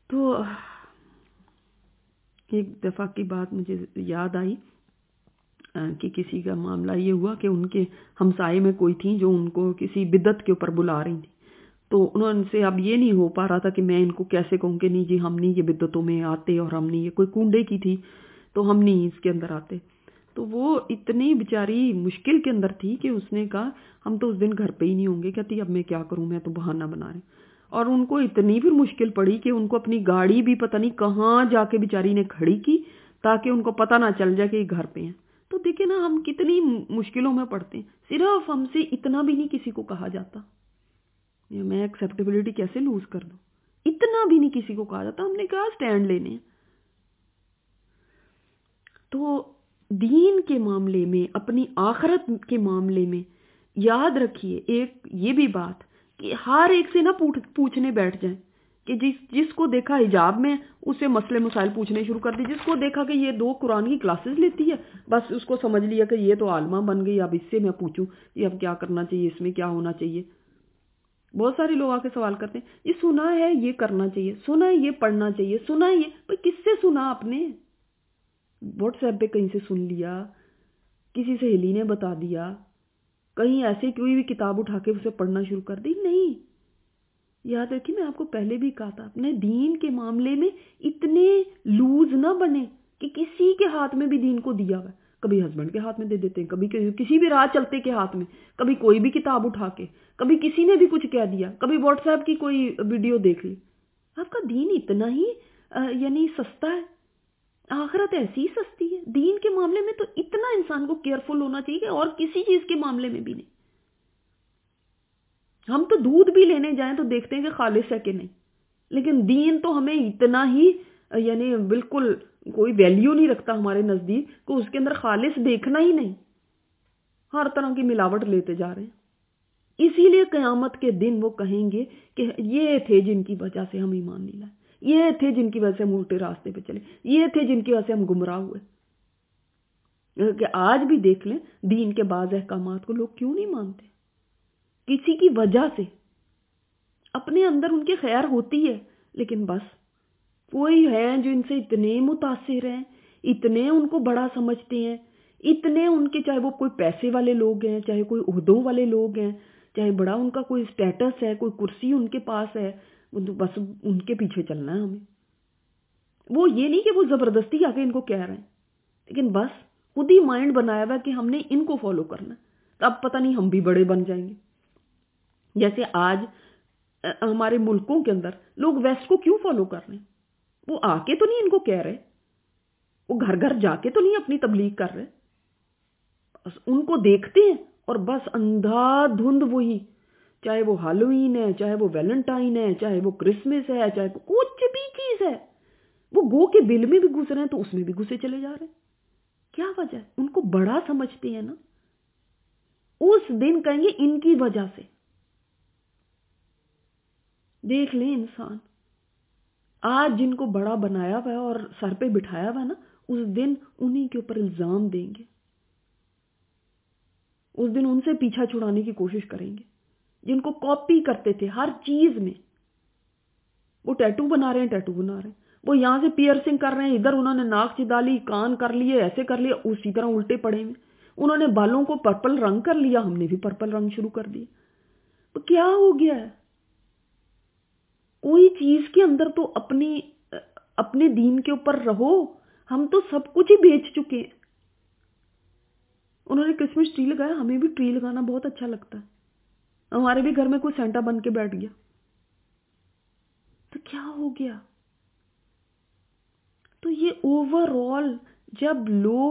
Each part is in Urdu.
تو ایک دفعہ کی بات مجھے یاد آئی کہ کسی کا معاملہ یہ ہوا کہ ان کے ہمسائے میں کوئی تھی جو ان کو کسی بدعت کے اوپر بلا رہی تھی. تو انہوں سے اب یہ نہیں ہو پا رہا تھا کہ میں ان کو کیسے کہوں کہ نہیں جی ہم نہیں یہ بدعتوں میں آتے، اور ہم نہیں، یہ کوئی کنڈے کی تھی تو ہم نہیں اس کے اندر آتے. تو وہ اتنی بیچاری مشکل کے اندر تھی کہ اس نے کہا ہم تو اس دن گھر پہ ہی نہیں ہوں گے. کہتی اب میں کیا کروں، میں تو بہانہ بنا رہی. اور ان کو اتنی پھر مشکل پڑی کہ ان کو اپنی گاڑی بھی پتہ نہیں کہاں جا کے بیچاری نے کھڑی کی تاکہ ان کو پتہ نہ چل جائے کہ یہ گھر پہ ہیں. تو دیکھیں نا ہم کتنی مشکلوں میں پڑتے ہیں. صرف ہم سے اتنا بھی نہیں کسی کو کہا جاتا، میں ایکسیپٹیبلٹی کیسے لوز کر دوں، اتنا بھی نہیں کسی کو کہا جاتا. ہم نے کہا سٹینڈ لینے ہیں. تو دین کے معاملے میں، اپنی آخرت کے معاملے میں یاد رکھیے ایک یہ بھی بات کہ ہر ایک سے نہ پوچھنے بیٹھ جائیں کہ جس کو دیکھا حجاب میں اسے مسئلے مسائل پوچھنے شروع کر دی. جس کو دیکھا کہ یہ 2 قرآن کی کلاسز لیتی ہے بس اس کو سمجھ لیا کہ یہ تو عالمہ بن گئی، اب اس سے میں پوچھوں یہ اب کیا کرنا چاہیے، اس میں کیا ہونا چاہیے. بہت سارے لوگ آ کے سوال کرتے ہیں یہ سنا ہے یہ کرنا چاہیے، سنا ہے یہ پڑھنا چاہیے، سنا ہے یہ. کس سے سنا آپ نے؟ واٹس ایپ پہ کہیں سے سن لیا، کسی سہیلی نے بتا دیا، کہیں ایسے کوئی بھی کتاب اٹھا کے اسے پڑھنا شروع کر دی؟ نہیں. یاد رکھیے میں آپ کو پہلے بھی کہا تھا اپنے دین کے معاملے میں اتنے لوز نہ بنے کہ کسی کے ہاتھ میں بھی دین کو دیا ہوا ہے. کبھی ہسبینڈ کے ہاتھ میں دے دیتے ہیں، کبھی کسی بھی راہ چلتے کے ہاتھ میں، کبھی کوئی بھی کتاب اٹھا کے، کبھی کسی نے بھی کچھ کہہ دیا، کبھی واٹس ایپ کی کوئی ویڈیو دیکھ لی. آپ کا دین اتنا ہی یعنی سستا ہے، آخرت ایسی ہی سستی ہے. دین کے معاملے میں تو اتنا انسان کو کیئرفل ہونا چاہیے کہ اور کسی چیز کے معاملے میں بھی نہیں. ہم تو دودھ بھی لینے جائیں تو دیکھتے ہیں کہ خالص ہے کہ نہیں، لیکن دین تو ہمیں اتنا ہی یعنی بالکل کوئی ویلیو نہیں رکھتا ہمارے نزدیک کہ اس کے اندر خالص دیکھنا ہی نہیں، ہر طرح کی ملاوٹ لیتے جا رہے ہیں. اسی لیے قیامت کے دن وہ کہیں گے کہ یہ تھے جن کی وجہ سے ہم ایمان نہیں لائے، یہ تھے جن کی وجہ سے ہم الٹے راستے پہ چلے، یہ تھے جن کی وجہ سے ہم گمراہ ہوئے. کہ آج بھی دیکھ لیں دین کے بعض احکامات کو لوگ کیوں نہیں مانتے، کسی کی وجہ سے. اپنے اندر ان کی خیر ہوتی ہے لیکن بس کوئی ہے جو ان سے اتنے متاثر ہیں، اتنے ان کو بڑا سمجھتے ہیں، اتنے ان کے، چاہے وہ کوئی پیسے والے لوگ ہیں، چاہے کوئی عہدوں والے لوگ ہیں، چاہے بڑا ان کا کوئی سٹیٹس ہے، کوئی کرسی ان کے پاس ہے، بس ان کے پیچھے چلنا ہے ہمیں. وہ یہ نہیں کہ وہ زبردستی آگے ان کو کہہ رہے ہیں، لیکن بس خود ہی مائنڈ بنایا ہوا کہ ہم نے ان کو فالو کرنا ہے. تو اب پتہ نہیں ہم بھی بڑے بن جائیں گے. جیسے آج ہمارے ملکوں کے اندر لوگ ویسٹ کو کیوں فالو کر رہے ہیں؟ وہ آ کے تو نہیں ان کو کہہ رہے، وہ گھر گھر جا کے تو نہیں اپنی تبلیغ کر رہے، بس ان کو دیکھتے ہیں اور بس اندھا دھند وہی، چاہے وہ ہالووین ہے، چاہے وہ ویلنٹائن ہے، چاہے وہ کرسمس ہے، چاہے کچھ بھی چیز ہے، وہ گو کے بل میں بھی گھس رہے ہیں تو اس میں بھی گھسے چلے جا رہے ہیں. کیا وجہ ہے؟ ان کو بڑا سمجھتے ہیں نا. اس دن کہیں گے ان کی وجہ سے. دیکھ لیں انسان آج جن کو بڑا بنایا ہوا ہے اور سر پہ بٹھایا ہوا ہے نا، اس دن انہی کے اوپر الزام دیں گے، اس دن ان سے پیچھا چھڑانے کی کوشش کریں گے. جن کو کاپی کرتے تھے ہر چیز میں، وہ ٹیٹو بنا رہے ہیں، ٹیٹو بنا رہے ہیں، وہ یہاں سے پیئرسنگ کر رہے ہیں، ادھر انہوں نے ناک چدا لی، کان کر لیے، ایسے کر لیا، اسی طرح الٹے پڑے ہوئے. انہوں نے بالوں کو پرپل رنگ کر لیا، ہم نے بھی پرپل رنگ شروع کر دیا. تو کیا ہو گیا ہے؟ کوئی چیز کے اندر تو اپنے دین کے اوپر رہو. ہم تو سب کچھ ہی بیچ چکے ہیں. انہوں نے کرسمس ٹری لگایا، ہمیں بھی ٹری لگانا بہت اچھا لگتا ہے، ہمارے بھی گھر میں کوئی سینٹا بن کے بیٹھ گیا. تو کیا ہو گیا؟ تو یہ اوور آل جب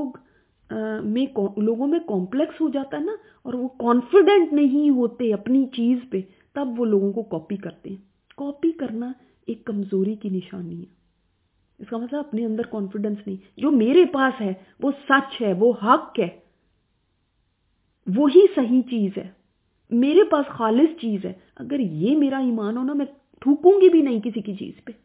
لوگوں میں کمپلیکس ہو جاتا ہے نا، اور وہ کانفیڈنٹ نہیں ہوتے اپنی چیز پہ، تب وہ لوگوں کو کاپی کرتے ہیں. کاپی کرنا ایک کمزوری کی نشانی ہے. اس کا مطلب اپنے اندر کانفیڈنس نہیں. جو میرے پاس ہے وہ سچ ہے، وہ حق ہے، وہی صحیح چیز ہے، میرے پاس خالص چیز ہے. اگر یہ میرا ایمان ہونا، میں تھوکوں گی بھی نہیں کسی کی چیز پہ.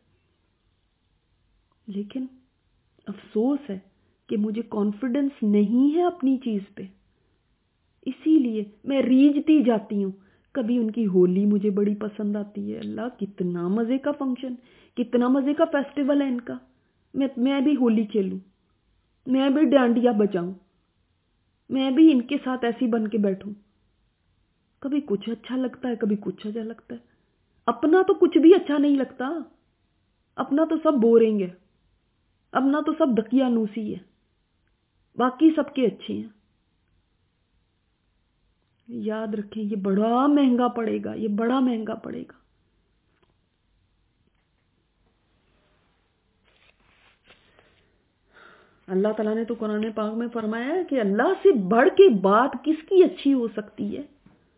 لیکن افسوس ہے کہ مجھے کانفیڈنس نہیں ہے اپنی چیز پہ، اسی لیے میں ریجھتی جاتی ہوں. کبھی ان کی ہولی مجھے بڑی پسند آتی ہے. اللہ کتنا مزے کا فنکشن، کتنا مزے کا فیسٹیول ہے ان کا. میں بھی ہولی کھیلوں، میں بھی ڈانڈیا بجاؤں، میں بھی ان کے ساتھ ایسی بن کے بیٹھوں. کبھی کچھ اچھا لگتا ہے، کبھی کچھ اچھا لگتا ہے. اپنا تو کچھ بھی اچھا نہیں لگتا، اپنا تو سب بورنگ ہے، اپنا تو سب دقیانوسی ہے، باقی سب کے اچھے ہیں. یاد رکھیں یہ بڑا مہنگا پڑے گا، یہ بڑا مہنگا پڑے گا. اللہ تعالیٰ نے تو قرآن پاک میں فرمایا ہے کہ اللہ سے بڑھ کے بات کس کی اچھی ہو سکتی ہے.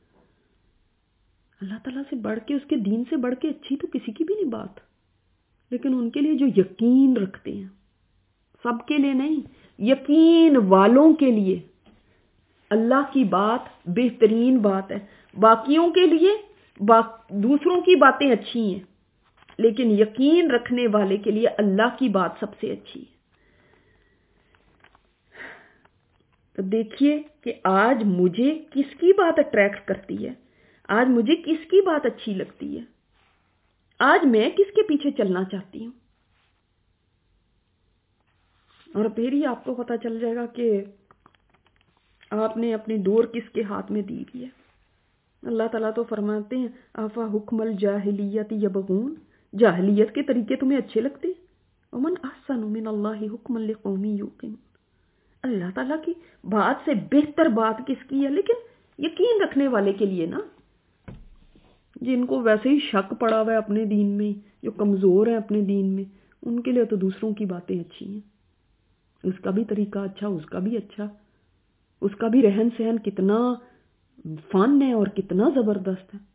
اللہ تعالیٰ سے بڑھ کے، اس کے دین سے بڑھ کے اچھی تو کسی کی بھی نہیں بات. لیکن ان کے لیے جو یقین رکھتے ہیں، سب کے لیے نہیں، یقین والوں کے لیے اللہ کی بات بہترین بات ہے. باقیوں کے لیے دوسروں کی باتیں اچھی ہیں، لیکن یقین رکھنے والے کے لیے اللہ کی بات سب سے اچھی ہے. تو دیکھیے کہ آج مجھے کس کی بات اٹریکٹ کرتی ہے، آج مجھے کس کی بات اچھی لگتی ہے، آج میں کس کے پیچھے چلنا چاہتی ہوں. اور پھر ہی آپ کو پتہ چل جائے گا کہ آپ نے اپنی ڈور کس کے ہاتھ میں دی ہوئی ہے. اللہ تعالیٰ تو فرماتے ہیں آفا حکم الجاہلیت یبغون، جاہلیت کے طریقے تمہیں اچھے لگتے ہیں. ومن احسن من اللہ حکما لقوم یوقنون. اللہ تعالیٰ کی بات سے بہتر بات کس کی ہے؟ لیکن یقین رکھنے والے کے لیے نا، جن کو ویسے ہی شک پڑا ہوا ہے اپنے دین میں، جو کمزور ہیں اپنے دین میں، ان کے لیے تو دوسروں کی باتیں اچھی ہیں. اس کا بھی طریقہ اچھا، اس کا بھی اچھا، اس کا بھی رہن سہن کتنا فن ہے اور کتنا زبردست ہے.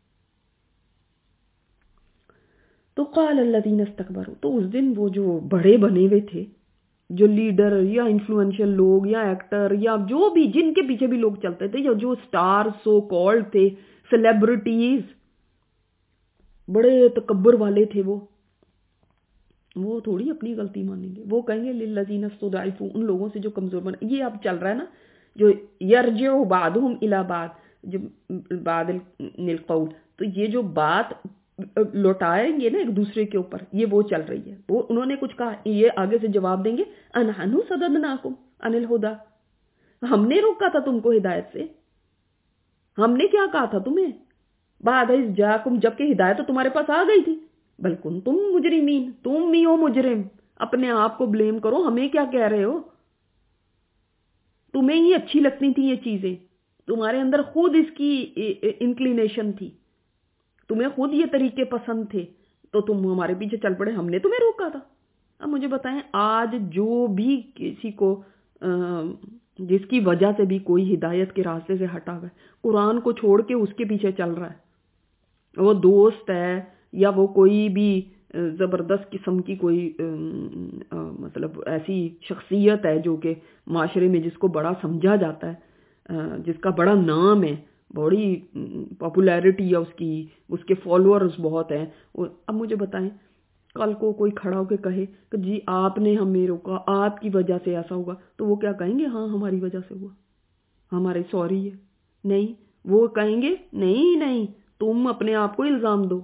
تو قال الذین استکبروا، تو اس دن وہ جو بڑے بنے ہوئے تھے، جو لیڈر یا انفلوئنشل لوگ یا ایکٹر یا جو بھی جن کے پیچھے بھی لوگ چلتے تھے، یا جو سٹار سو کالڈ تھے، سیلیبریٹیز، بڑے تکبر والے تھے، وہ تھوڑی اپنی غلطی مانیں گے. وہ کہیں گے للذین استضعفوا، ان لوگوں سے جو کمزور بنے. یہ اب چل رہا ہے نا، جو یرجع بعضهم الی بعض، جو بعض القول، تو یہ جو بات لوٹائیں گے نا ایک دوسرے کے اوپر، یہ وہ چل رہی ہے. وہ انہوں نے کچھ کہا، یہ آگے سے جواب دیں گے انحن صددناکم عن الہدی، ہم نے روکا تھا تم کو ہدایت سے، ہم نے کیا کہا تھا تمہیں، بعد اذ جاءکم، جبکہ ہدایت تو تمہارے پاس آ گئی تھی. بل کنتم مجرمین، تم بھی ہو مجرم. اپنے آپ کو بلیم کرو، ہمیں کیا کہہ رہے ہو. تمہیں ہی اچھی لگتی تھی یہ چیزیں، تمہارے اندر خود اس کی انکلینیشن تھی، تمہیں خود یہ طریقے پسند تھے، تو تم ہمارے پیچھے چل پڑے، ہم نے تمہیں روکا تھا. اب مجھے بتائیں، آج جو بھی کسی کو جس کی وجہ سے بھی کوئی ہدایت کے راستے سے ہٹا ہوا ہے، قرآن کو چھوڑ کے اس کے پیچھے چل رہا ہے، وہ دوست ہے یا وہ کوئی بھی زبردست قسم کی کوئی مطلب ایسی شخصیت ہے جو کہ معاشرے میں جس کو بڑا سمجھا جاتا ہے، جس کا بڑا نام ہے، بڑی پاپولیرٹی ہے اس کے فالوورز بہت ہیں. اب مجھے بتائیں، کل کو کوئی کھڑا ہو کے کہے کہ جی آپ نے ہمیں روکا، آپ کی وجہ سے ایسا ہوا، تو وہ کیا کہیں گے؟ ہاں ہماری وجہ سے ہوا، ہمارے سوری ہے. نہیں، وہ کہیں گے نہیں تم اپنے آپ کو الزام دو،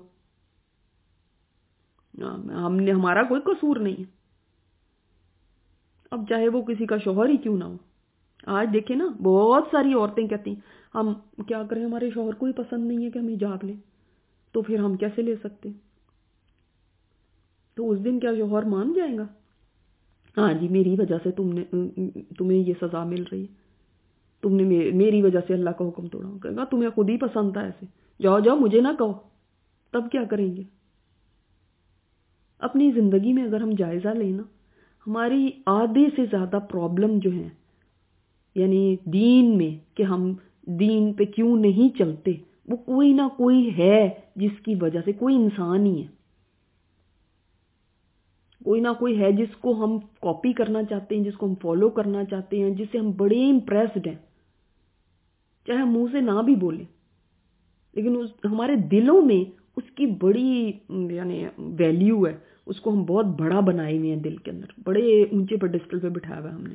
ہمارا کوئی قصور نہیں ہے. اب چاہے وہ کسی کا شوہر ہی کیوں نہ ہو. آج دیکھیں نا، بہت ساری عورتیں کہتی ہیں ہم کیا کریں، ہمارے شوہر کو ہی پسند نہیں ہے کہ ہم حجاب لیں، تو پھر ہم کیسے لے سکتے. تو اس دن کیا شوہر مان جائے گا؟ ہاں جی میری وجہ سے تمہیں یہ سزا مل رہی ہے، تم نے میری وجہ سے اللہ کا حکم توڑا. کہے گا تمہیں خود ہی پسند تھا ایسے، جاؤ مجھے نہ کہو. تب کیا کریں گے؟ اپنی زندگی میں اگر ہم جائزہ لیں نا، ہماری آدھے سے زیادہ پرابلم جو ہیں، یعنی دین میں کہ ہم دین پہ کیوں نہیں چلتے، وہ کوئی نہ کوئی ہے جس کی وجہ سے، کوئی انسان ہی ہے، کوئی نہ کوئی ہے جس کو ہم کاپی کرنا چاہتے ہیں، جس کو ہم فالو کرنا چاہتے ہیں، جس سے ہم بڑے امپریسڈ ہیں، چاہے ہم منہ سے نہ بھی بولیں، لیکن ہمارے دلوں میں اس کی بڑی یعنی ویلیو ہے، اس کو ہم بہت بڑا بنائے ہوئے ہیں دل کے اندر، بڑے اونچے پیڈسٹل پہ بٹھایا ہوا ہے ہم نے،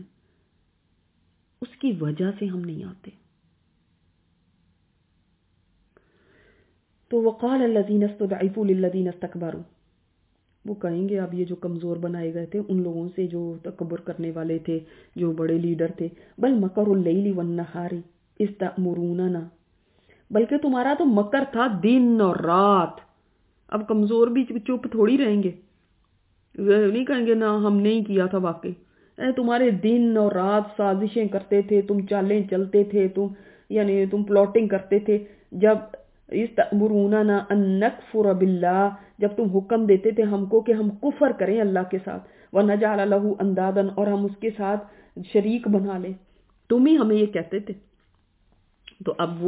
اس کی وجہ سے ہم نہیں آتے. تو وقال الذین استضعفوا للذین استکبروا، وہ کہیں گے اب یہ جو کمزور بنائے گئے تھے ان لوگوں سے جو تکبر کرنے والے تھے، جو بڑے لیڈر تھے، بل مکر اللیل والنہار اذ تأمروننا، بلکہ تمہارا تو مکر تھا دن اور رات. اب کمزور بھی چپ تھوڑی رہیں گے، نہیں کہیں گے نا ہم نہیں کیا تھا واقعی. تمہارے دن اور رات سازشیں کرتے تھے، تم چالیں چلتے تھے، تم پلاٹنگ کرتے تھے. جب استأمروننا ان نکفر باللہ، جب تم حکم دیتے تھے ہم کو کہ ہم کفر کریں اللہ کے ساتھ، ونجعل لہ اندادا، اور ہم اس کے ساتھ شریک بنا لیں، تم ہی ہمیں یہ کہتے تھے. تو اب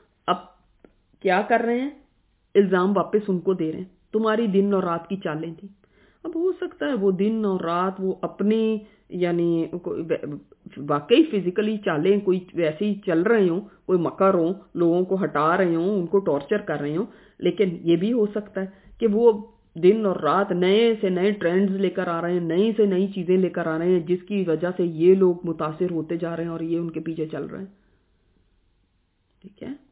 کیا کر رہے ہیں؟ الزام واپس ان کو دے رہے ہیں تمہاری دن اور رات کی چالیں تھی. اب ہو سکتا ہے وہ دن اور رات وہ اپنے یعنی واقعی فزیکلی چالیں کوئی ویسے ہی چل رہے ہوں، کوئی مکر ہوں، لوگوں کو ہٹا رہے ہوں، ان کو ٹارچر کر رہے ہوں، لیکن یہ بھی ہو سکتا ہے کہ وہ دن اور رات نئے سے نئے ٹرینڈز لے کر آ رہے ہیں، نئی سے نئی چیزیں لے کر آ رہے ہیں، جس کی وجہ سے یہ لوگ متاثر ہوتے جا رہے ہیں اور یہ ان کے پیچھے چل رہے ہیں. ٹھیک ہے.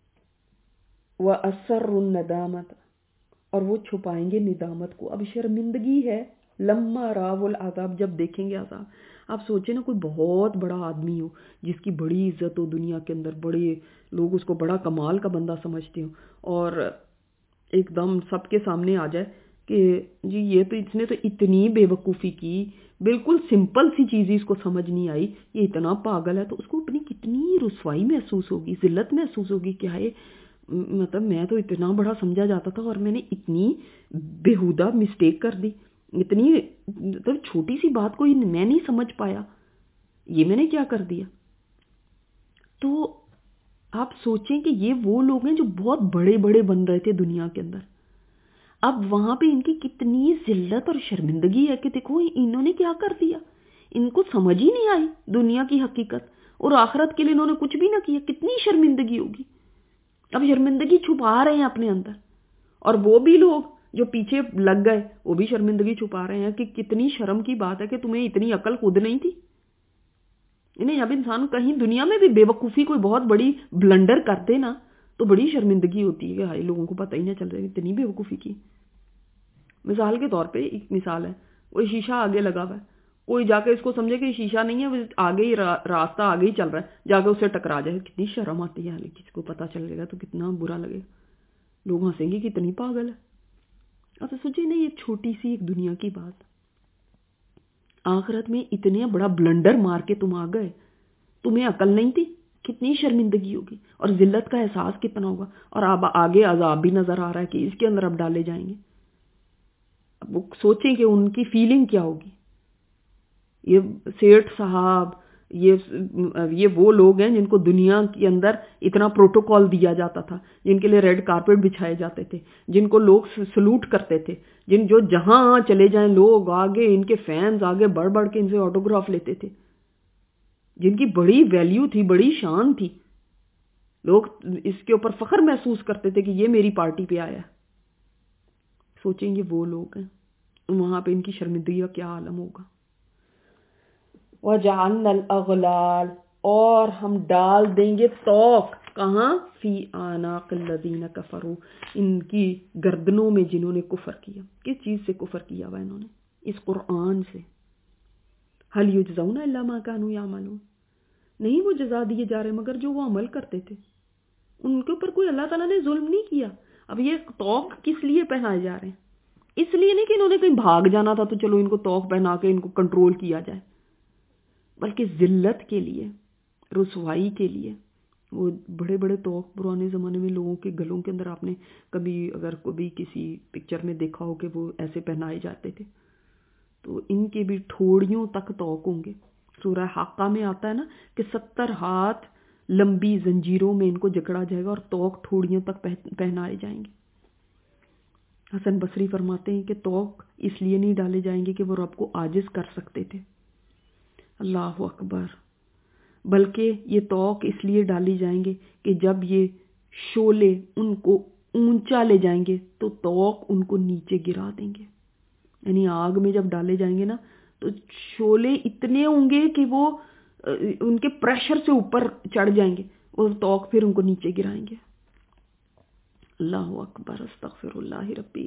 وَأَسَرُّ النَّدَامَةَ، اور وہ چھپائیں گے ندامت کو. اب شرمندگی ہے لما راو العذاب، جب دیکھیں گے عذاب. آپ سوچیں نا کوئی بہت بڑا آدمی ہو جس کی بڑی عزت ہو دنیا کے اندر، بڑے لوگ اس کو بڑا کمال کا بندہ سمجھتے ہوں، اور ایک دم سب کے سامنے آ جائے کہ جی یہ تو اس نے تو اتنی بے وقوفی کی، بالکل سمپل سی چیز اس کو سمجھ نہیں آئی، یہ اتنا پاگل ہے. تو اس کو اپنی کتنی رسوائی محسوس ہوگی، ذلت محسوس ہوگی کہ ہائے مطلب میں تو اتنا بڑا سمجھا جاتا تھا اور میں نے اتنی بےہودہ مسٹیک کر دی، اتنی مطلب چھوٹی سی بات کو میں نہیں سمجھ پایا، یہ میں نے کیا کر دیا. تو آپ سوچیں کہ یہ وہ لوگ ہیں جو بہت بڑے بڑے بن رہے تھے دنیا کے اندر. اب وہاں پہ ان کی کتنی ذلت اور شرمندگی ہے کہ دیکھو انہوں نے کیا کر دیا، ان کو سمجھ ہی نہیں آئی دنیا کی حقیقت، اور آخرت کے لیے انہوں نے کچھ بھی نہ کیا. کتنی شرمندگی ہوگی. اب شرمندگی چھپا رہے ہیں اپنے اندر، اور وہ بھی لوگ جو پیچھے لگ گئے وہ بھی شرمندگی چھپا رہے ہیں کہ کتنی شرم کی بات ہے کہ تمہیں اتنی عقل خود نہیں تھی. نہیں، اب انسان کہیں دنیا میں بھی بے وقوفی کوئی بہت بڑی بلنڈر کر دے نا تو بڑی شرمندگی ہوتی ہے کہ ہائی لوگوں کو پتہ ہی نہ چل رہا اتنی بے وقوفی کی. مثال کے طور پہ ایک مثال ہے، وہ شیشہ آگے لگا ہوا ہے، کوئی جا کے اس کو سمجھے کہ شیشہ نہیں ہے، وہ آگے ہی راستہ آگے ہی چل رہا ہے، جا کے اسے ٹکرا جائے، کتنی شرم آتی ہے. کسی کو پتہ چلے گا تو کتنا برا لگے، لوگ ہنسیں گے کتنی پاگل ہے. اب سوچیں نا یہ چھوٹی سی ایک دنیا کی بات، آخرت میں اتنے بڑا بلنڈر مار کے تم آ گئے، تمہیں عقل نہیں تھی، کتنی شرمندگی ہوگی اور ذلت کا احساس کتنا ہوگا. اور اب آگے عذاب بھی نظر آ رہا ہے کہ اس کے اندر اب ڈالے جائیں گے. اب وہ سوچیں کہ ان کی فیلنگ کیا ہوگی. یہ سیٹھ صاحب، یہ وہ لوگ ہیں جن کو دنیا کے اندر اتنا پروٹوکول دیا جاتا تھا، جن کے لیے ریڈ کارپٹ بچھائے جاتے تھے، جن کو لوگ سلوٹ کرتے تھے، جو جہاں چلے جائیں لوگ آگے، ان کے فینز آگے بڑھ بڑھ کے ان سے آٹوگراف لیتے تھے، جن کی بڑی ویلیو تھی، بڑی شان تھی. لوگ اس کے اوپر فخر محسوس کرتے تھے کہ یہ میری پارٹی پہ آیا. سوچیں گے وہ لوگ ہیں، وہاں پہ ان کی شرمندگی کا کیا عالم ہوگا. وَجَعَلْنَا الْأَغْلَالَ، اور ہم ڈال دیں گے توق، کہاں؟ فی اعناق الذین کفروا، ان کی گردنوں میں جنہوں نے کفر کیا. کس چیز سے کفر کیا ہوا انہوں نے؟ اس قرآن سے. هل یجزون الا ما كانوا یعملون، نہیں وہ جزا دیے جا رہے مگر جو وہ عمل کرتے تھے. ان کے اوپر کوئی اللہ تعالیٰ نے ظلم نہیں کیا. اب یہ توق کس لیے پہنائے جا رہے ہیں؟ اس لیے نہیں کہ انہوں نے کہیں بھاگ جانا تھا تو چلو ان کو توق پہنا کے ان کو کنٹرول کیا جائے، بلکہ ذلت کے لیے، رسوائی کے لیے. وہ بڑے بڑے توق پرانے زمانے میں لوگوں کے گلوں کے اندر آپ نے اگر کبھی کسی پکچر میں دیکھا ہو کہ وہ ایسے پہنائے جاتے تھے، تو ان کے بھی ٹھوڑیوں تک توق ہوں گے. سورہ حاقہ میں آتا ہے نا کہ 70 ہاتھ لمبی زنجیروں میں ان کو جکڑا جائے گا اور توق ٹھوڑیوں تک پہنائے جائیں گے. حسن بصری فرماتے ہیں کہ توق اس لیے نہیں ڈالے جائیں گے کہ وہ رب کو عاجز کر سکتے تھے. اللہ اکبر. بلکہ یہ توق اس لیے ڈالی جائیں گے کہ جب یہ شعلے ان کو اونچا لے جائیں گے تو توق ان کو نیچے گرا دیں گے. یعنی آگ میں جب ڈالے جائیں گے نا تو شعلے اتنے ہوں گے کہ وہ ان کے پریشر سے اوپر چڑھ جائیں گے اور توق پھر ان کو نیچے گرائیں گے. اللہ اکبر، استغفر اللہ ربی۔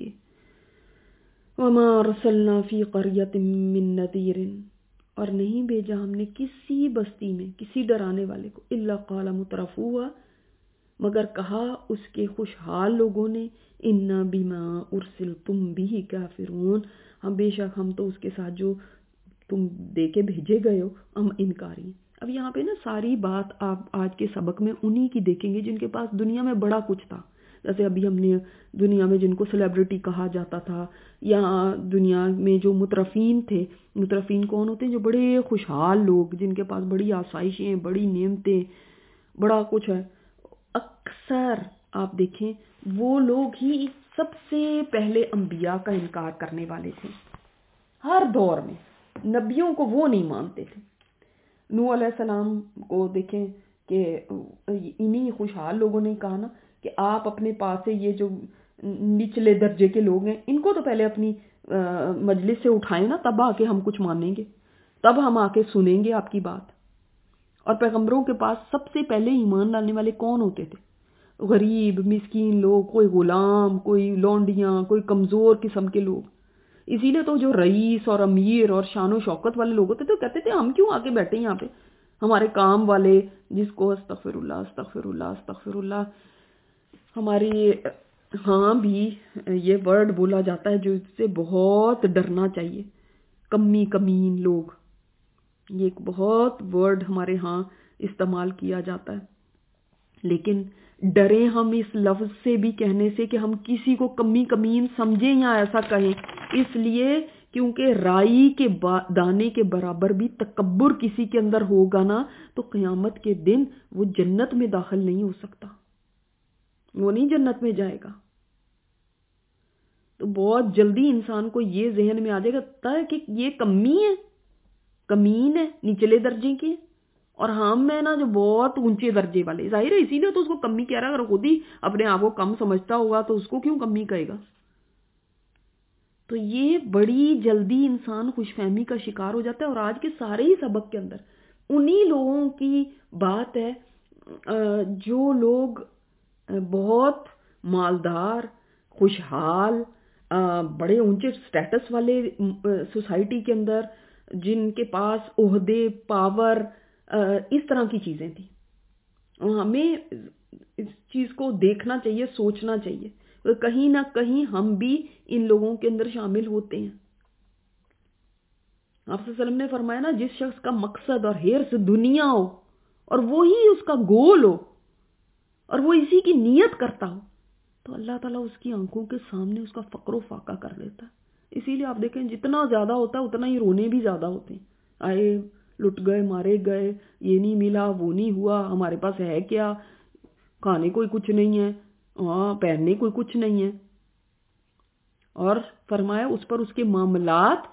وما ارسلنا فی قریۃ من نذیر، اور نہیں بھیجا ہم نے کسی بستی میں کسی ڈرانے والے کو، الا قال مترفوها، مگر کہا اس کے خوشحال لوگوں نے، انا بما ارسلتم بہ کافرون، ہم بے شک ہم تو اس کے ساتھ جو تم دے کے بھیجے گئے ہو ہم انکاری ہیں۔ اب یہاں پہ نا ساری بات آپ آج کے سبق میں انہی کی دیکھیں گے جن کے پاس دنیا میں بڑا کچھ تھا، جیسے ابھی ہم نے دنیا میں جن کو سیلیبریٹی کہا جاتا تھا، یا دنیا میں جو مترفین تھے، مترفین کون ہوتے ہیں؟ جو بڑے خوشحال لوگ، جن کے پاس بڑی آسائشیں، بڑی نعمتیں، بڑا کچھ ہے۔ اکثر آپ دیکھیں وہ لوگ ہی سب سے پہلے انبیاء کا انکار کرنے والے تھے، ہر دور میں نبیوں کو وہ نہیں مانتے تھے۔ نوح علیہ السلام کو دیکھیں کہ انہی خوشحال لوگوں نے کہا نا کہ آپ اپنے پاس سے یہ جو نچلے درجے کے لوگ ہیں ان کو تو پہلے اپنی مجلس سے اٹھائیں نا، تب آ کے ہم کچھ مانیں گے، تب ہم آ کے سنیں گے آپ کی بات۔ اور پیغمبروں کے پاس سب سے پہلے ایمان لانے والے کون ہوتے تھے؟ غریب مسکین لوگ، کوئی غلام، کوئی لونڈیاں، کوئی کمزور قسم کے لوگ۔ اسی لیے تو جو رئیس اور امیر اور شان و شوکت والے لوگ ہوتے تھے کہتے تھے ہم کیوں آ کے بیٹھے یہاں پہ، ہمارے کام والے جس کو استغفر اللہ استغفر اللہ استغفر اللہ، ہماری ہاں بھی یہ ورڈ بولا جاتا ہے جو اس سے بہت ڈرنا چاہیے، کمی کمین لوگ، یہ ایک بہت ورڈ ہمارے ہاں استعمال کیا جاتا ہے۔ لیکن ڈریں ہم اس لفظ سے بھی کہنے سے کہ ہم کسی کو کمی کمین سمجھیں یا ایسا کہیں، اس لیے کیونکہ رائی کے دانے کے برابر بھی تکبر کسی کے اندر ہوگا نا تو قیامت کے دن وہ جنت میں داخل نہیں ہو سکتا، وہ نہیں جنت میں جائے گا۔ تو بہت جلدی انسان کو یہ ذہن میں آ جائے گا کہ یہ کمی ہے، کمین ہے، نچلے درجے کی، اور ہم میں نا جو بہت اونچے درجے والے، ظاہر ہے اسی لیے تو اس کو کمی کہہ رہا ہے، اگر خود ہی اپنے آپ کو کم سمجھتا ہوگا تو اس کو کیوں کمی کہے گا؟ تو یہ بڑی جلدی انسان خوش فہمی کا شکار ہو جاتا ہے، اور آج کے سارے ہی سبق کے اندر انہی لوگوں کی بات ہے جو لوگ بہت مالدار، خوشحال، بڑے اونچے سٹیٹس والے سوسائٹی کے اندر، جن کے پاس عہدے، پاور، اس طرح کی چیزیں تھیں۔ ہمیں اس چیز کو دیکھنا چاہیے، سوچنا چاہیے، کہیں نہ کہیں ہم بھی ان لوگوں کے اندر شامل ہوتے ہیں۔ آپ صلی اللہ علیہ وسلم نے فرمایا نا، جس شخص کا مقصد اور حرص دنیا ہو اور وہی اس کا گول ہو اور وہ اسی کی نیت کرتا ہو تو اللہ تعالیٰ اس کی آنکھوں کے سامنے اس کا فقر و فاقہ کر دیتا ہے۔ اسی لیے آپ دیکھیں جتنا زیادہ ہوتا ہے اتنا ہی رونے بھی زیادہ ہوتے ہیں، آئے لٹ گئے، مارے گئے، یہ نہیں ملا، وہ نہیں ہوا، ہمارے پاس ہے کیا، کھانے کوئی کچھ نہیں ہے، ہاں پہننے کوئی کچھ نہیں ہے۔ اور فرمایا اس پر اس کے معاملات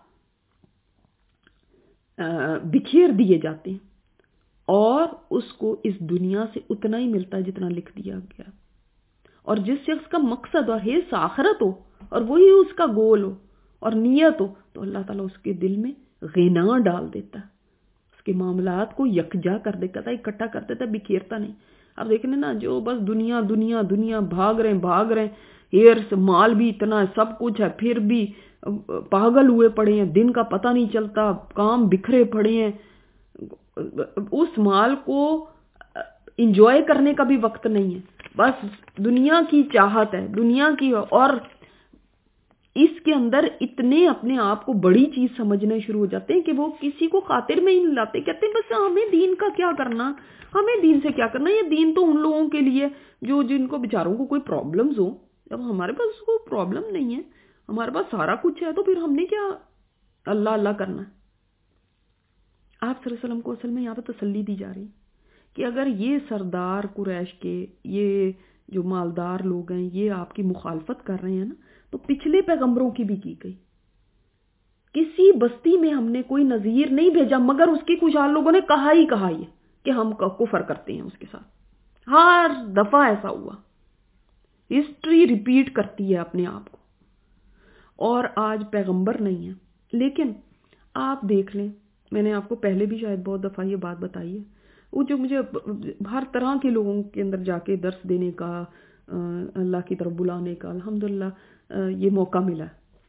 بکھیر دیے جاتے ہیں، اور اس کو اس دنیا سے اتنا ہی ملتا ہے جتنا لکھ دیا گیا۔ اور جس شخص کا مقصد اور حرص آخرت ہو اور وہی اس کا گول ہو اور نیت ہو تو اللہ تعالیٰ اس کے دل میں غنا ڈال دیتا ہے، اس کے معاملات کو یکجا کر دیتا ہے، اکٹھا کر دیتا ہے، بکھیرتا نہیں۔ اب دیکھنے نا جو بس دنیا دنیا دنیا بھاگ رہے ہیں، ہیرس مال بھی اتنا ہے، سب کچھ ہے، پھر بھی پاگل ہوئے پڑے ہیں، دن کا پتہ نہیں چلتا، کام بکھرے پڑے ہیں، اس مال کو انجوائے کرنے کا بھی وقت نہیں ہے، بس دنیا کی چاہت ہے، دنیا کی، اور اس کے اندر اتنے اپنے آپ کو بڑی چیز سمجھنے شروع ہو جاتے ہیں کہ وہ کسی کو خاطر میں ہی نہیں لاتے، کہتے ہیں بس ہمیں دین کا کیا کرنا، ہمیں دین سے کیا کرنا، یہ دین تو ان لوگوں کے لیے جو جن کو بیچاروں کو کوئی پرابلمز ہو، جب ہمارے پاس کوئی پرابلم نہیں ہے، ہمارے پاس سارا کچھ ہے، تو پھر ہم نے کیا اللہ اللہ کرنا ہے۔ آپ صلی اللہ علیہ وسلم کو اصل میں یہاں پہ تسلی دی جا رہی کہ اگر یہ سردار قریش کے یہ جو مالدار لوگ ہیں یہ آپ کی مخالفت کر رہے ہیں نا، تو پچھلے پیغمبروں کی بھی کی گئی، کسی بستی میں ہم نے کوئی نذیر نہیں بھیجا مگر اس کی خوشحال لوگوں نے کہا ہی یہ کہ ہم کفر کرتے ہیں اس کے ساتھ۔ ہر دفعہ ایسا ہوا، ہسٹری ریپیٹ کرتی ہے اپنے آپ کو، اور آج پیغمبر نہیں ہے۔ لیکن آپ دیکھ لیں، میں نے آپ کو پہلے بھی شاید بہت دفعہ یہ بات بتائی ہے، وہ جو مجھے ہر طرح کے لوگوں کے اندر جا کے درس دینے کا، اللہ کی طرف بلانے کا الحمدللہ یہ موقع ملا.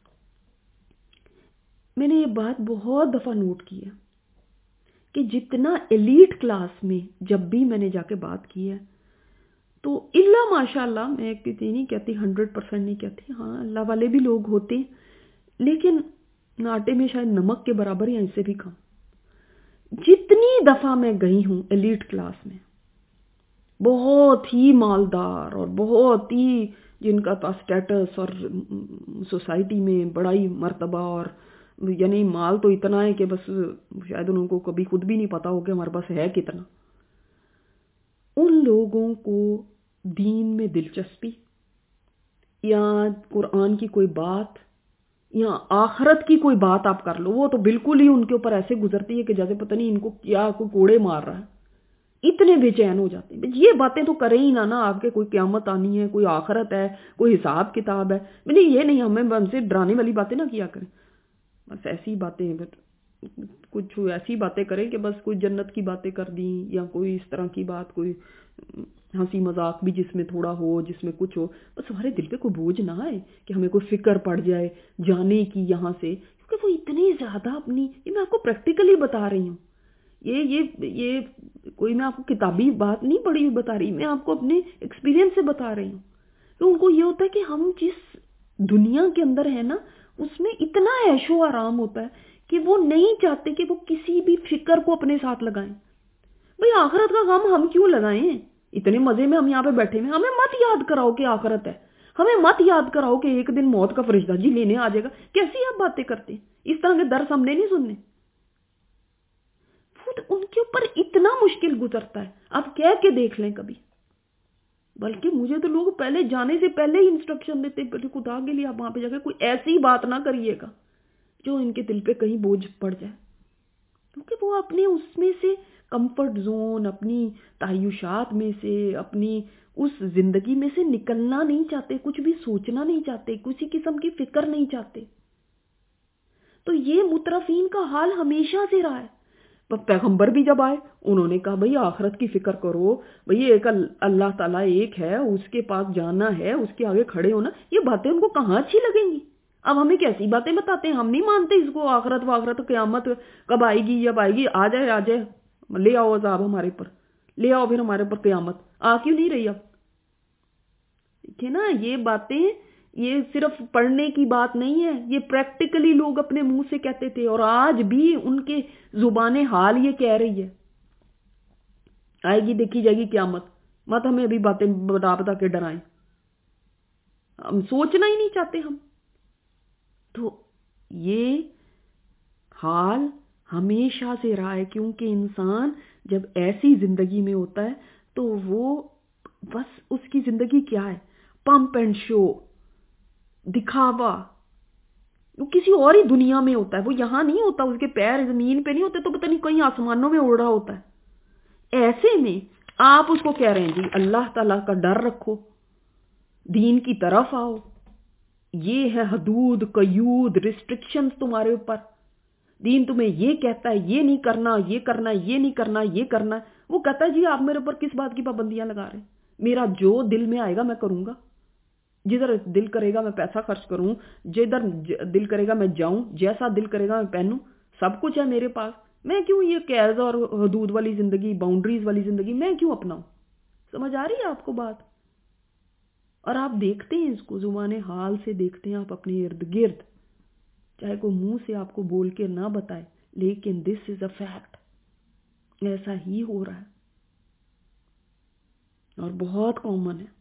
میں نے یہ بات بہت دفعہ نوٹ کی ہے کہ جتنا ایلیٹ کلاس میں جب بھی میں نے جا کے بات کی ہے تو اللہ ماشاء اللہ، میں کتنی نہیں کہتی 100% نہیں کہتی، ہاں اللہ والے بھی لوگ ہوتے ہیں، لیکن آٹے میں شاید نمک کے برابر یا اس سے بھی کم. جتنی دفعہ میں گئی ہوں ایلیٹ کلاس میں، بہت ہی مالدار اور بہت ہی جن کا پاس اسٹیٹس اور سوسائٹی میں بڑا ہی مرتبہ، اور یعنی مال تو اتنا ہے کہ بس شاید ان کو کبھی خود بھی نہیں پتا ہو کہ ہمارے پاس ہے کتنا. ان لوگوں کو دین میں دلچسپی یا قرآن کی کوئی بات یا آخرت کی کوئی بات آپ کر لو، وہ تو بالکل ہی ان کے اوپر ایسے گزرتی ہے کہ جیسے پتہ نہیں ان کو کیا کوئی کوڑے مار رہا ہے. اتنے بے چین ہو جاتے ہیں. یہ باتیں تو کریں ہی نہ آپ کے کوئی قیامت آنی ہے، کوئی آخرت ہے، کوئی حساب کتاب ہے. یہ نہیں ہم سے ڈرانے والی باتیں نہ کیا کریں. بس ایسی باتیں، کچھ ایسی باتیں کریں کہ بس کوئی جنت کی باتیں کر دیں یا کوئی اس طرح کی بات، کوئی ہنسی مذاق بھی جس میں تھوڑا ہو، جس میں کچھ ہو، بس ہمارے دل پہ کوئی بوجھ نہ آئے کہ ہمیں کوئی فکر پڑ جائے جانے کی یہاں سے، کیونکہ وہ اتنی زیادہ اپنی، یہ میں آپ کو پریکٹیکلی بتا رہی ہوں، یہ کوئی میں آپ کو کتابی بات نہیں پڑھی ہوئی بتا رہی، میں آپ کو اپنے ایکسپیرینس سے بتا رہی ہوں. تو ان کو یہ ہوتا ہے کہ ہم جس دنیا کے اندر ہے نا اس میں اتنا عیش و آرام ہوتا ہے کہ وہ نہیں چاہتے کہ وہ کسی بھی فکر کو اپنے ساتھ لگائیں. بھئی آخرت کا غم ہم کیوں لگائیں؟ اتنے مزے میں ہم یہاں پہ بیٹھے ہیں، ہمیں مت یاد کراؤ کہ آخرت ہے، ہمیں مت یاد کراؤ کہ ایک دن موت کا فرشتہ جی لینے آ جائے گا. کیسی آپ باتیں کرتے ہیں؟ اس طرح کے درس ہم نے نہیں سننے. ان کے اوپر اتنا مشکل گزرتا ہے، آپ کہہ کے دیکھ لیں کبھی. بلکہ مجھے تو لوگ پہلے جانے سے پہلے ہی انسٹرکشن دیتے ہیں، خدا کے لیے آپ وہاں پہ جا کے کوئی ایسی بات نہ کریے گا جو ان کے دل پہ کہیں بوجھ پڑ جائے، کیونکہ وہ اپنے اس میں سے کمفرٹ زون، اپنی تعیشات میں سے، اپنی اس زندگی میں سے نکلنا نہیں چاہتے، کچھ بھی سوچنا نہیں چاہتے، کسی قسم کی فکر نہیں چاہتے. تو یہ مترفین کا حال ہمیشہ سے رہا ہے. پیغمبر بھی جب آئے انہوں نے کہا بھئی آخرت کی فکر کرو، بھئی ایک اللہ تعالیٰ ایک ہے، اس کے پاس جانا ہے، اس کے آگے کھڑے ہونا. یہ باتیں ان کو کہاں اچھی لگیں گی؟ اب ہمیں کیسی باتیں بتاتے ہیں، ہم نہیں مانتے اس کو. آخرت قیامت کب آئے گی، جب آئے گی آ جائے، لے آؤ عذاب ہمارے پر، لے آؤ پھر ہمارے پر قیامت. آ کیوں نہیں رہی اب؟ دیکھیں نا، یہ باتیں یہ صرف پڑھنے کی بات نہیں ہے، یہ پریکٹیکلی لوگ اپنے منہ سے کہتے تھے، اور آج بھی ان کے زبان حال یہ کہہ رہی ہے. آئے گی دیکھی جائے گی قیامت، مت ہمیں ابھی باتیں بتا کے ڈرائیں، ہم سوچنا ہی نہیں چاہتے ہم. تو یہ حال ہمیشہ سے رہا ہے، کیونکہ انسان جب ایسی زندگی میں ہوتا ہے تو وہ بس اس کی زندگی کیا ہے؟ پمپ اینڈ شو، دکھاوا. وہ کسی اور ہی دنیا میں ہوتا ہے، وہ یہاں نہیں ہوتا، اس کے پیر زمین پہ نہیں ہوتے، تو پتہ نہیں کہیں آسمانوں میں اڑ رہا ہوتا ہے. ایسے میں آپ اس کو کہہ رہے ہیں جی اللہ تعالیٰ کا ڈر رکھو، دین کی طرف آؤ، یہ ہے حدود، قیود، ریسٹرکشنز تمہارے اوپر. دین تمہیں یہ کہتا ہے یہ نہیں کرنا، یہ کرنا، یہ نہیں کرنا، یہ کرنا. وہ کہتا ہے جی آپ میرے اوپر کس بات کی پابندیاں لگا رہے ہیں؟ میرا جو دل میں آئے گا میں کروں گا، جدھر دل کرے گا میں پیسہ خرچ کروں، جدھر دل کرے گا میں جاؤں، جیسا دل کرے گا میں پہنوں، سب کچھ ہے میرے پاس. میں کیوں یہ قید اور حدود والی زندگی، باؤنڈریز والی زندگی میں کیوں اپناؤں؟ سمجھ آ رہی ہے آپ کو بات؟ اور آپ دیکھتے ہیں اس کو زبان حال سے دیکھتے ہیں آپ اپنے ارد گرد، چاہے کوئی منہ سے آپ کو بول کے نہ بتائے، لیکن دس از اے فیکٹ، ایسا ہی ہو رہا ہے اور بہت کامن ہے.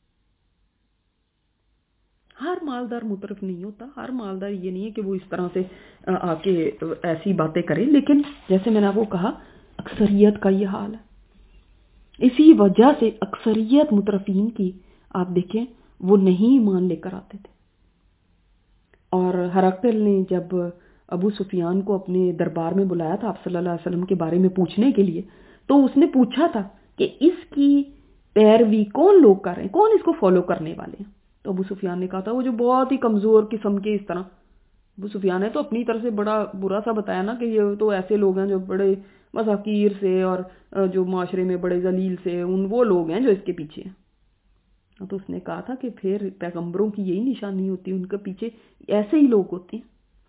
ہر مالدار مترف نہیں ہوتا، ہر مالدار یہ نہیں ہے کہ وہ اس طرح سے آ کے ایسی باتیں کرے، لیکن جیسے میں نے آپ کو کہا اکثریت کا یہ حال ہے. اسی وجہ سے اکثریت مترفین کی آپ دیکھیں وہ نہیں ایمان لے کر آتے تھے. اور ہرقل نے جب ابو سفیان کو اپنے دربار میں بلایا تھا آپ صلی اللہ علیہ وسلم کے بارے میں پوچھنے کے لیے، تو اس نے پوچھا تھا کہ اس کی پیروی کون لوگ کر رہے ہیں، کون اس کو فالو کرنے والے ہیں. تو ابو سفیان نے کہا تھا وہ جو بہت ہی کمزور قسم کے، اس طرح ابو سفیان نے تو اپنی طرف سے بڑا برا سا بتایا نا کہ یہ تو ایسے لوگ ہیں جو بڑے بس حقیر سے اور جو معاشرے میں بڑے ذلیل سے، وہ لوگ ہیں جو اس کے پیچھے ہیں. تو اس نے کہا تھا کہ پھر پیغمبروں کی یہی نشانی ہوتی ہے، ان کے پیچھے ایسے ہی لوگ ہوتے ہیں۔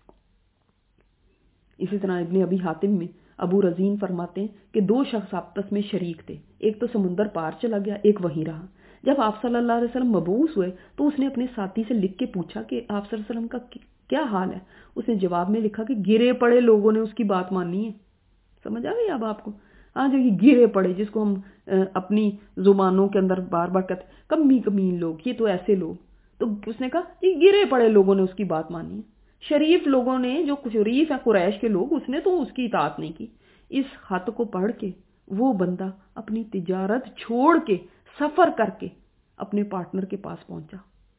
اسی طرح ابن ابی حاتم میں ابو رزین فرماتے ہیں کہ 2 شخص آپس میں شریک تھے، ایک تو سمندر پار چلا گیا، ایک وہیں رہا۔ جب آپ صلی اللہ علیہ وسلم مبعوث ہوئے تو اس نے اپنے ساتھی سے لکھ کے پوچھا کہ آپ صلی اللہ علیہ وسلم کا کیا حال ہے؟ اس نے جواب میں لکھا کہ گرے پڑے لوگوں نے اس کی بات مانی ہے۔ سمجھ آ گئی اب آپ کو؟ ہاں، جو یہ گرے پڑے، جس کو ہم اپنی زبانوں کے اندر بار بار کہتے ہیں کمی کمین لوگ، یہ تو ایسے لوگ، تو اس نے کہا یہ گرے پڑے لوگوں نے اس کی بات مانی ہے۔ شریف لوگوں نے، جو شریف ہے قریش کے لوگ، اس نے تو اس کی اطاعت نہیں کی۔ اس خط کو پڑھ کے وہ بندہ اپنی تجارت چھوڑ کے سفر کر کے اپنے پارٹنر کے پاس پہنچا۔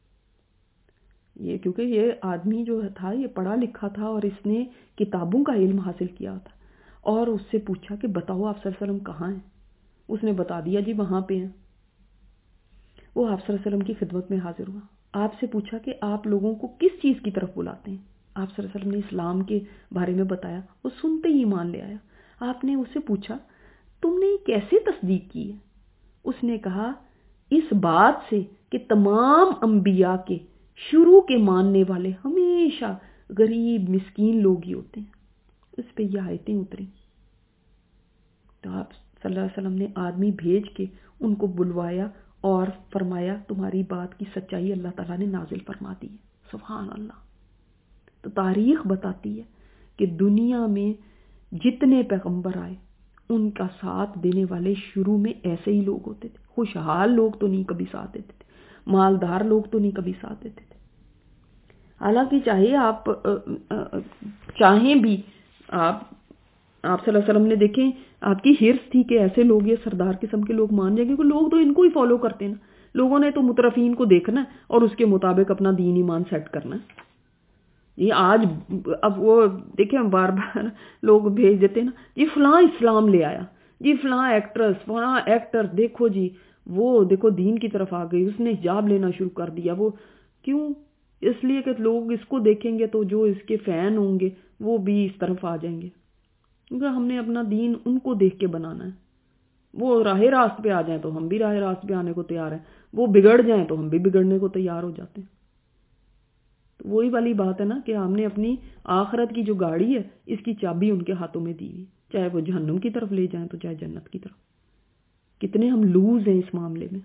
یہ کیونکہ یہ آدمی جو تھا یہ پڑھا لکھا تھا اور اس نے کتابوں کا علم حاصل کیا تھا، اور اس سے پوچھا کہ بتاؤ آپ صلی اللہ علیہ وسلم کہاں ہیں؟ اس نے بتا دیا جی وہاں پہ ہیں۔ وہ آپ صلی اللہ علیہ وسلم کی خدمت میں حاضر ہوا، آپ سے پوچھا کہ آپ لوگوں کو کس چیز کی طرف بلاتے ہیں؟ آپ صلی اللہ علیہ وسلم نے اسلام کے بارے میں بتایا، وہ سنتے ہی ایمان لے آیا۔ آپ نے اس سے پوچھا تم نے کیسے تصدیق کی ہے؟ اس نے کہا اس بات سے کہ تمام انبیاء کے شروع کے ماننے والے ہمیشہ غریب مسکین لوگ ہی ہوتے ہیں۔ اس پہ یہ آیتیں اتری۔ تو آپ صلی اللہ علیہ وسلم نے آدمی بھیج کے ان کو بلوایا اور فرمایا تمہاری بات کی سچائی اللہ تعالیٰ نے نازل فرما دی ہے۔ سبحان اللہ۔ تو تاریخ بتاتی ہے کہ دنیا میں جتنے پیغمبر آئے ان کا ساتھ دینے والے شروع میں ایسے ہی لوگ ہوتے تھے۔ خوشحال لوگ تو نہیں کبھی ساتھ دیتے تھے، مالدار لوگ تو نہیں کبھی ساتھ دیتے تھے۔ حالانکہ چاہے آپ چاہیں بھی آپ صلی اللہ علیہ وسلم نے دیکھیں آپ کی حرص تھی کہ ایسے لوگ یہ سردار قسم کے لوگ مان جائیں گے، کیونکہ لوگ تو ان کو ہی فالو کرتے ہیں نا۔ لوگوں نے تو مترفین کو دیکھنا ہے اور اس کے مطابق اپنا دین ایمان سیٹ کرنا ہے۔ یہ آج اب وہ دیکھیں بار بار لوگ بھیج دیتے ہیں نا، یہ فلاں اسلام لے آیا جی، فلاں ایکٹرس فلاں ایکٹر دیکھو جی وہ دیکھو دین کی طرف آ گئی، اس نے حجاب لینا شروع کر دیا۔ وہ کیوں؟ اس لیے کہ لوگ اس کو دیکھیں گے تو جو اس کے فین ہوں گے وہ بھی اس طرف آ جائیں گے، کیونکہ ہم نے اپنا دین ان کو دیکھ کے بنانا ہے۔ وہ راہ راست پہ آ جائیں تو ہم بھی راہ راست پہ آنے کو تیار ہیں، وہ بگڑ جائیں تو ہم بھی بگڑنے کو تیار ہو جاتے ہیں۔ تو وہی والی بات ہے نا کہ ہم نے اپنی آخرت کی جو گاڑی ہے اس کی چابی ان کے ہاتھوں میں دی ہوئی، چاہے وہ جہنم کی طرف لے جائیں تو چاہے جنت کی طرف۔ کتنے ہم لوز ہیں اس معاملے میں۔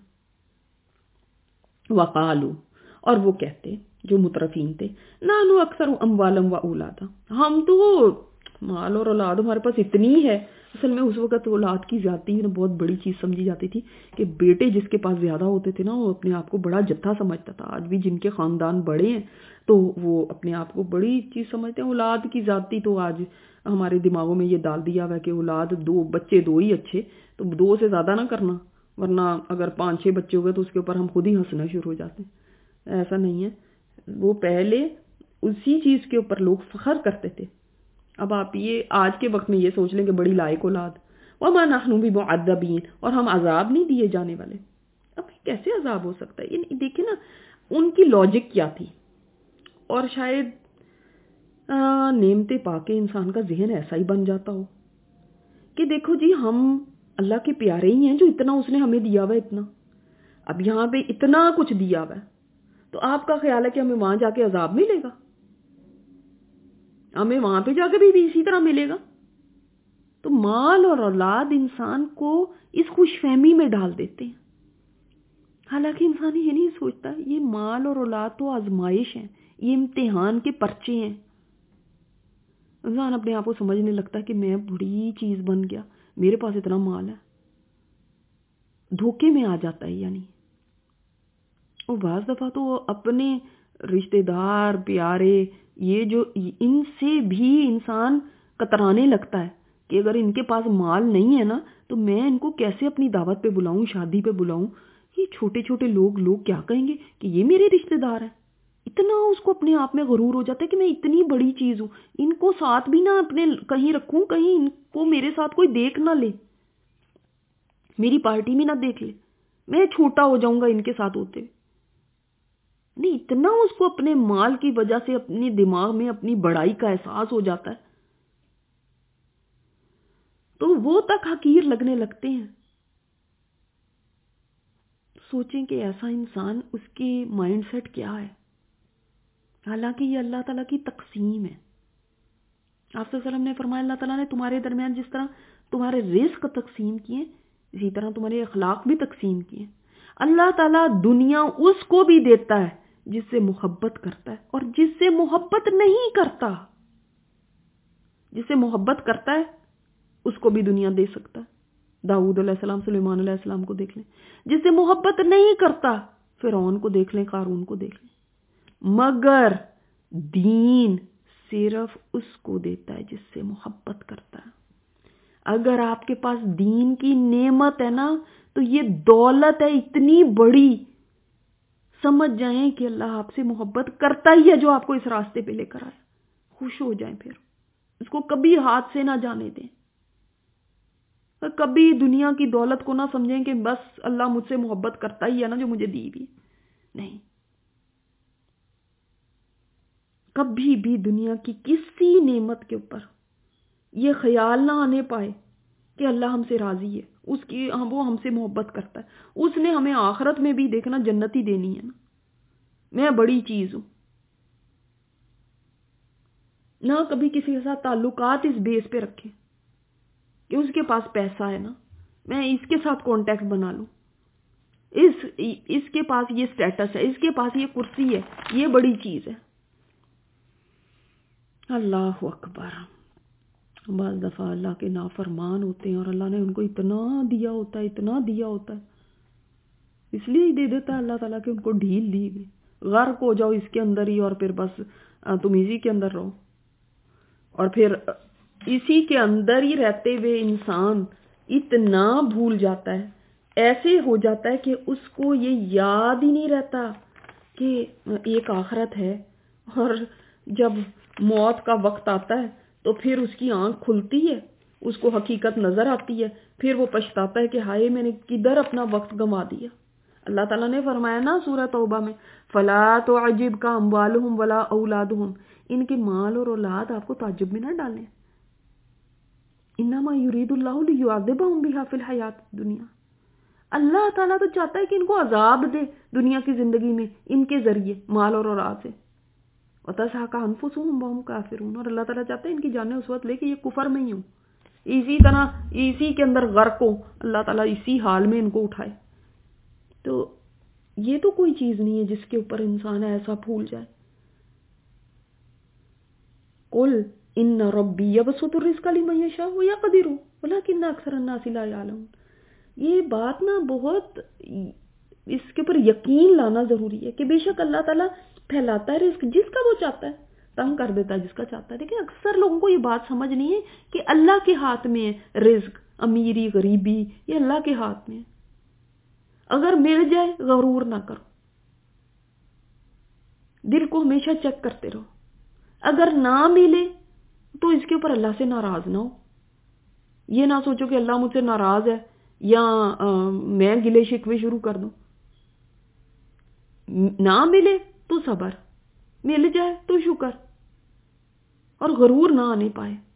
وقالو، اور وہ کہتے جو مترفین تھے، نانو اکثر اموالم و اولادا، ہم تو مال اور اولاد ہمارے پاس اتنی ہے۔ اصل میں اس وقت اولاد کی زیادتی بہت بڑی چیز سمجھی جاتی تھی کہ بیٹے جس کے پاس زیادہ ہوتے تھے نا وہ اپنے آپ کو بڑا جتھا سمجھتا تھا۔ آج بھی جن کے خاندان بڑے ہیں تو وہ اپنے آپ کو بڑی چیز سمجھتے ہیں۔ اولاد کی زیادتی تو آج ہمارے دماغوں میں یہ ڈال دیا ہوا ہے کہ اولاد بچے دو ہی اچھے، تو 2 سے زیادہ نہ کرنا، ورنہ اگر 5-6 بچے ہو گئے تو اس کے اوپر ہم خود ہی ہنسنا شروع ہو جاتے ہیں۔ ایسا نہیں ہے، وہ پہلے اسی چیز کے اوپر لوگ فخر کرتے تھے۔ اب آپ یہ آج کے وقت میں یہ سوچ لیں کہ بڑی لائق اولاد، وما نحن بمعذبین، اور ہم عذاب نہیں دیے جانے والے۔ اب کیسے عذاب ہو سکتا ہے؟ یہ دیکھیں نا ان کی لاجک کیا تھی، اور شاید نعمتیں پا کے انسان کا ذہن ایسا ہی بن جاتا ہو کہ دیکھو جی ہم اللہ کے پیارے ہی ہیں، جو اتنا اس نے ہمیں دیا ہوا ہے اتنا، اب یہاں پہ اتنا کچھ دیا ہوا ہے، تو آپ کا خیال ہے کہ ہمیں وہاں جا کے عذاب ملے گا؟ ہمیں وہاں پہ جا کے بھی اسی طرح ملے گا؟ تو مال اور اولاد انسان کو اس خوش فہمی میں ڈال دیتے ہیں، حالانکہ انسان یہ نہیں سوچتا یہ مال اور اولاد تو آزمائش ہیں، یہ امتحان کے پرچے ہیں۔ انسان اپنے آپ کو سمجھنے لگتا ہے کہ میں بڑی چیز بن گیا، میرے پاس اتنا مال ہے، دھوکے میں آ جاتا ہے۔ یعنی اور بعض دفعہ تو اپنے رشتہ دار پیارے یہ جو ان سے بھی انسان کترانے لگتا ہے کہ اگر ان کے پاس مال نہیں ہے نا تو میں ان کو کیسے اپنی دعوت پہ بلاؤں، شادی پہ بلاؤں؟ یہ چھوٹے چھوٹے لوگ کیا کہیں گے کہ یہ میرے رشتہ دار ہیں؟ اتنا اس کو اپنے آپ میں غرور ہو جاتا ہے کہ میں اتنی بڑی چیز ہوں، ان کو ساتھ بھی نہ اپنے کہیں رکھوں، کہیں ان کو میرے ساتھ کوئی دیکھ نہ لے، میری پارٹی میں نہ دیکھ لے، میں چھوٹا ہو جاؤں گا ان کے ساتھ ہوتے ہوئے۔ نہیں، اتنا اس کو اپنے مال کی وجہ سے اپنے دماغ میں اپنی بڑائی کا احساس ہو جاتا ہے تو وہ تک حقیر لگنے لگتے ہیں۔ سوچیں کہ ایسا انسان اس کی مائنڈ سیٹ کیا ہے، حالانکہ یہ اللہ تعالیٰ کی تقسیم ہے۔ آپ صلی اللہ علیہ وسلم نے فرمایا اللہ تعالیٰ نے تمہارے درمیان جس طرح تمہارے رزق تقسیم کیے اسی طرح تمہارے اخلاق بھی تقسیم کیے۔ اللہ تعالیٰ دنیا اس کو بھی دیتا ہے جس سے محبت کرتا ہے، اور جس سے محبت نہیں کرتا، جس سے محبت کرتا ہے اس کو بھی دنیا دے سکتا ہے۔ داؤد علیہ السلام، سلیمان علیہ السلام کو دیکھ لیں۔ جس سے محبت نہیں کرتا، فرعون کو دیکھ لیں، قارون کو دیکھ لیں۔ مگر دین صرف اس کو دیتا ہے جس سے محبت کرتا ہے۔ اگر آپ کے پاس دین کی نعمت ہے نا تو یہ دولت ہے اتنی بڑی، سمجھ جائیں کہ اللہ آپ سے محبت کرتا ہی ہے جو آپ کو اس راستے پہ لے کر آیا۔ خوش ہو جائیں، پھر اس کو کبھی ہاتھ سے نہ جانے دیں۔ کبھی دنیا کی دولت کو نہ سمجھیں کہ بس اللہ مجھ سے محبت کرتا ہی ہے نا جو مجھے دی بھی، نہیں۔ کبھی بھی دنیا کی کسی نعمت کے اوپر یہ خیال نہ آنے پائے کہ اللہ ہم سے راضی ہے، وہ ہم سے محبت کرتا ہے، اس نے ہمیں آخرت میں بھی دیکھنا جنت ہی دینی ہے نا، میں بڑی چیز ہوں۔ نہ کبھی کسی کے ساتھ تعلقات اس بیس پہ رکھیں کہ اس کے پاس پیسہ ہے نا، میں اس کے ساتھ کانٹیکٹ بنا لوں، اس کے پاس یہ سٹیٹس ہے، اس کے پاس یہ کرسی ہے، یہ بڑی چیز ہے۔ اللہ اکبر۔ بعض دفعہ اللہ کے نافرمان ہوتے ہیں اور اللہ نے ان کو اتنا دیا ہوتا ہے، اتنا دیا ہوتا ہے، اس لیے ہی دے دیتا ہے اللہ تعالیٰ کہ ان کو ڈھیل دی گئی، غرق ہو جاؤ اس کے اندر ہی، اور پھر بس تم اسی کے اندر رہو، اور پھر اسی کے اندر ہی رہتے ہوئے انسان اتنا بھول جاتا ہے، ایسے ہو جاتا ہے کہ اس کو یہ یاد ہی نہیں رہتا کہ ایک آخرت ہے، اور جب موت کا وقت آتا ہے تو پھر اس کی آنکھ کھلتی ہے، اس کو حقیقت نظر آتی ہے، پھر وہ پچھتاتا ہے کہ ہائے میں نے کدھر اپنا وقت گنوا دیا۔ اللہ تعالیٰ نے فرمایا نا سورہ توبہ میں، فَلَا تُعْجِبْكَ أَمْوَالُهُمْ وَلَا أَوْلَادُهُمْ، ان کے مال اور اولاد آپ کو تعجب میں نہ ڈالیں۔ إِنَّمَا يُرِيدُ اللَّهُ لِيُعَذِّبَهُمْ بِهَا فِي الْحَيَاةِ الدُّنْيَا، اللہ تعالیٰ تو چاہتا ہے کہ ان کو عذاب دے دنیا کی زندگی میں ان کے ذریعے مال اور اولاد سے، وَتَزْهَقَ أَنفُسُهُمْ وَهُمْ كَافِرُونَ، اور اللہ تعالیٰ چاہتے ہیں ان کی جانیں اس وقت لے کہ یہ کفر میں ہی ہوں، اسی طرح اسی کے اندر غرق ہو، اللہ تعالیٰ اسی حال میں ان کو اٹھائے۔ تو یہ تو کوئی چیز نہیں ہے جس کے اوپر انسان ایسا بھول جائے۔ قُلْ إِنَّ رَبِّي يَبْسُطُ الرِّزْقَ لِمَن يَشَاءُ وَيَقْدِرُ وَلَكِنَّ أَكْثَرَ النَّاسِ لَا يَعْلَمُونَ۔ یہ بات نا بہت، اس کے اوپر یقین لانا ضروری ہے کہ بے شک اللہ تعالیٰ پھیلاتا ہے رزق جس کا وہ چاہتا ہے، تنگ کر دیتا ہے جس کا چاہتا ہے، لیکن اکثر لوگوں کو یہ بات سمجھ نہیں ہے کہ اللہ کے ہاتھ میں ہے رزق، امیری غریبی یہ اللہ کے ہاتھ میں ہے۔ اگر مل جائے غرور نہ کرو، دل کو ہمیشہ چیک کرتے رہو، اگر نہ ملے تو اس کے اوپر اللہ سے ناراض نہ ہو، یہ نہ سوچو کہ اللہ مجھ سے ناراض ہے یا میں گلے شکوے شروع کر دوں۔ نہ ملے تو صبر، مل جائے تو شکر، اور غرور نہ آنے پائے۔